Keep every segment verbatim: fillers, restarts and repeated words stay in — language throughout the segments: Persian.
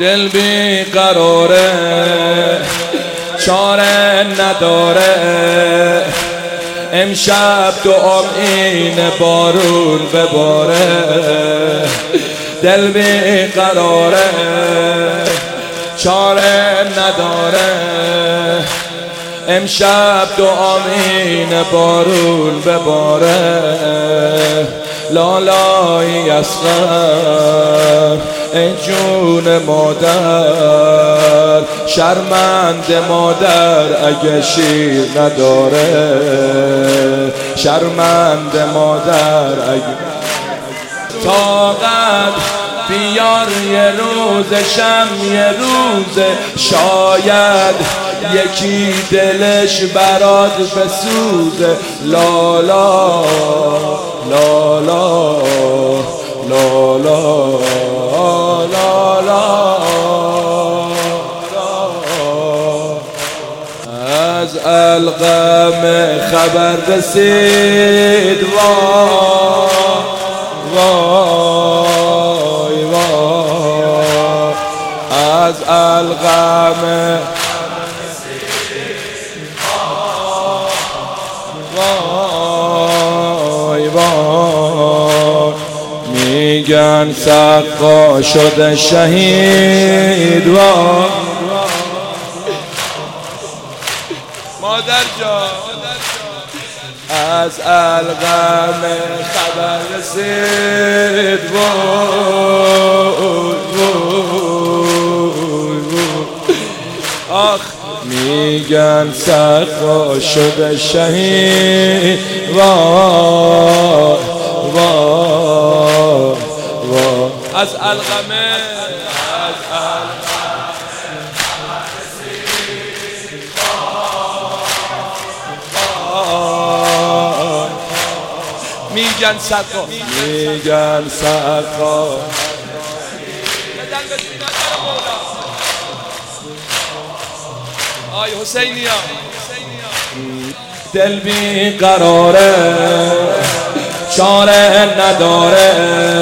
دل بی قراره چاره نداره، امشب دعام اینه بارون بباره. دل بی قراره چاره نداره، امشب دعام اینه بارون بباره. لالای اصغر ای جون مادر، شرمنده مادر اگه شیر نداره، شرمنده مادر اگه طاقت بیار یه روز شم یه روز، شاید یکی دلش برات بسوزه. لالا لالا لالا لالا از الغم خبر رسید، وای وای وای از الغم وای وای میگن سقا شده شهید. وای مادر جان از الغم خبر رسید، وای وای آخ میگن سقا شده شهید. وای وای وای از الغم از میگن سقا میگن سقا آی حسینیا. دل بی قراره چاره نداره،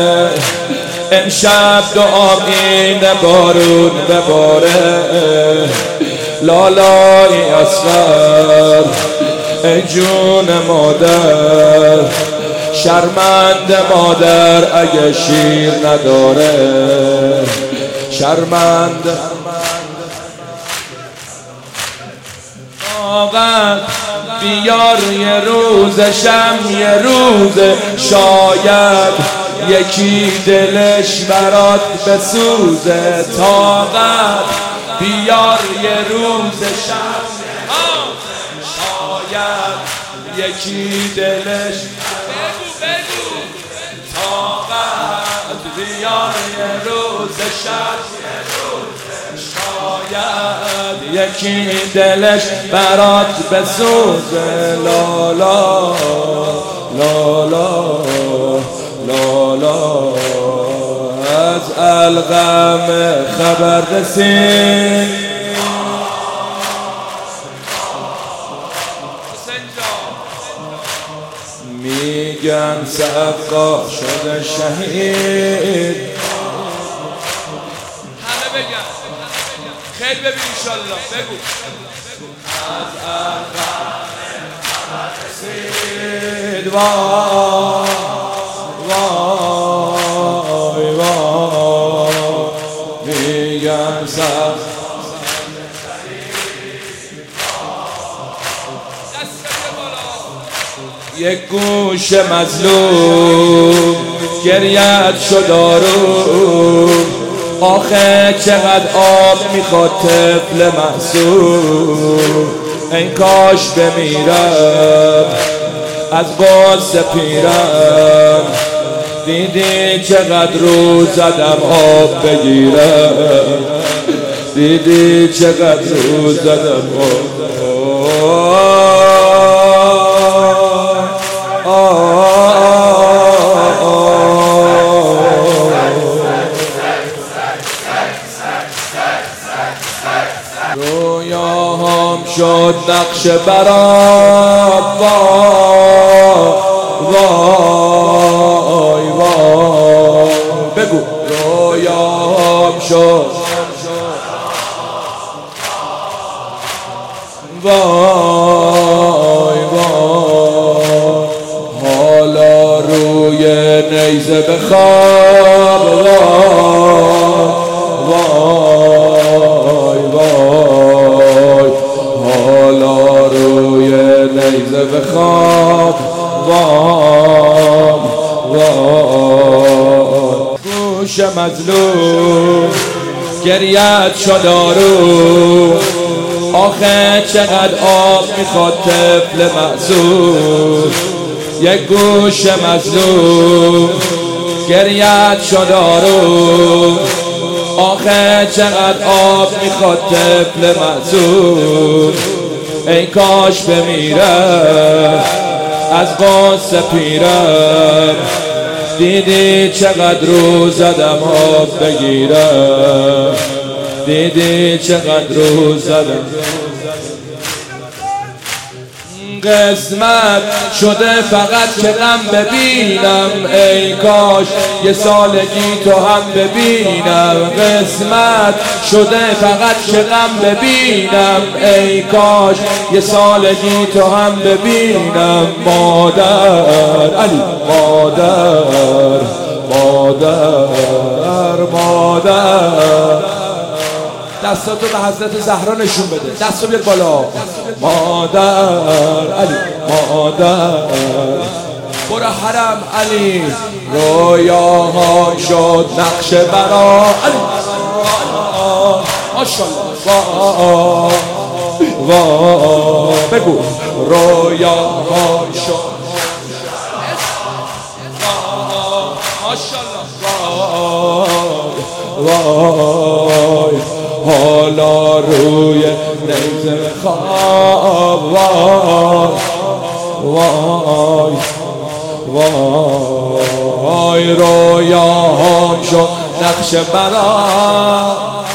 امشب دعام اینه بارون بباره. لالای اصغر ای جون مادر، شرمنده مادر اگه شیر نداره، شرمنده. طاقت بیار یه روز شم یه روز، شاید یکی دلش برات بسوزه. طاقت بیار یه روز شم، شاید یکی دلش طاقت بیار یه روز شب، شاید یکی دلش برات بسوزه. لالا لالا لالا از الغم خبر رسید. میگن سقا شده شهید. همه بگن خیر ببین انشالله. بگو از الغم خبر رسید. وای وای وای میگن سقا یک گوش مظلوم گریت شد آروم، آخه چقدر آب میخواد طفل محسوم. این کاش بمیرم از غصه پیرم، دیدی چقدر رو زدم آب بگیرم، دیدی چقدر رو زدم آب. رویاهام شد نقش برات، وای وای بگو. رویاهام شد وای وای حالا روی نیزه بخواب وای وای حالا روی نیزه بخواب وای وای گوش مظلوم گریت شد آروم آخه چقدر آب میخواد طفل معصوم یک گوش مظلوم گریت شد آروم آخه چقدر آب میخواد طفل معصوم ای کاش بمیرم از غصه پیرم دیدی چقدر رو زدم آب بگیرم دیدی چقدر رو زدم قسمت شده فقط که غم ببینم ای کاش یه سالگی تو هم ببینم قسمت شده فقط که غم ببینم ای کاش یه سالگی تو هم ببینم مادر علی مادر مادر مادر دستاتو به حضرت زهرا نشون بده دستو بیار بالا مادر علی مادر برو حرم علی رویاها شد نقش برا علی ماشاءالله وای بگو رویاها شد ماشاءالله وای حالا روی نیزه خواب وای وای وای رویاهام شد نقش برا